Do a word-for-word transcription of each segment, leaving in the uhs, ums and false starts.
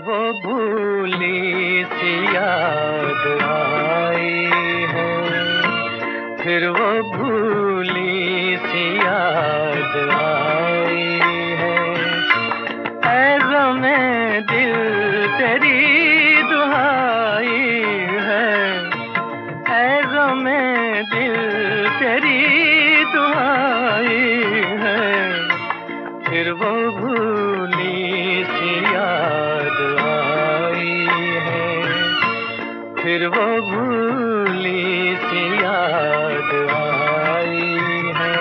वो भूली सी याद आई है, फिर वो भूली सी याद आई है। ऐ ग़मे दिल तेरी दुहाई है, ऐ ग़मे दिल तेरी दुहाई है, फिर वो भूली सी याद आई है, फिर वो भूली सी याद आई है।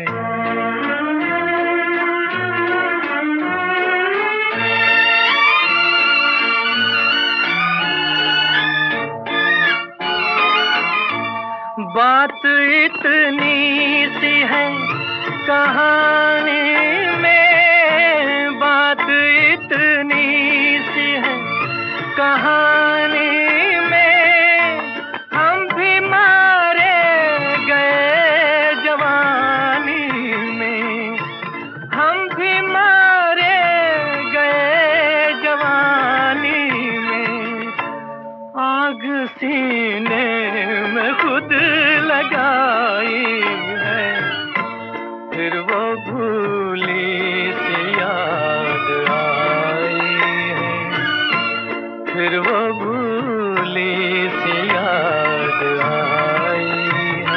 बात इतनी सी है कहानी में, बात इतनी सी है कहानी में, हम भी मारे गए जवानी में, हम भी मारे गए जवानी में। आग सीने में खुद लगाई है, फिर वो भूली सी याद आई है, फिर वो भूली सी याद आई है।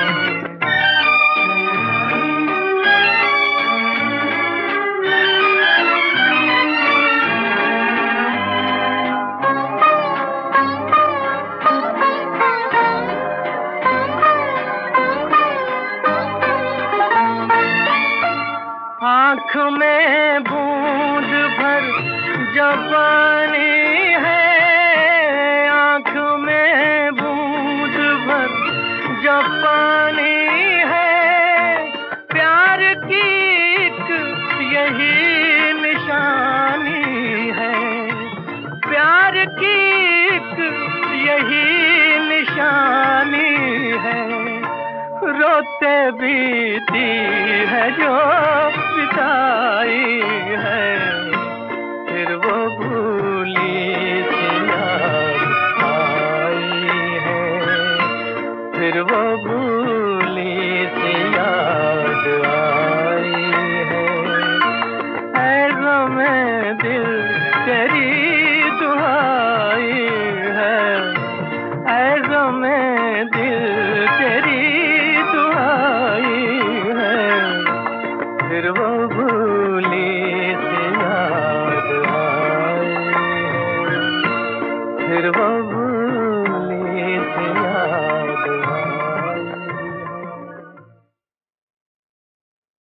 आँख में बूंद भर जब पानी है, आँख में बूंद भर जब पानी है, प्यार की एक यही निशानी है, प्यार की एक यही निशानी है। रोते बीती है जो बिताई है, फिर वो भूली सी याद आई है, फिर वो भूली सी याद आई है। ऐ ग़मे दिल तेरी दुहाई है, ऐ ग़मे दिल तेरी फिर वो भूली सी याद आई है, फिर वो